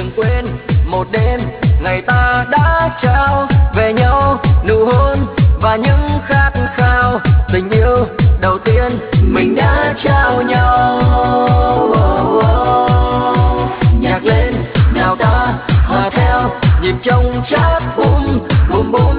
đừng quên một đêm ngày ta đã trao về nhau nụ hôn và những khát khao tình yêu đầu tiên mình đã trao nhau. Nhạc lên nào ta hòa theo nhịp trong chát bum bum bum.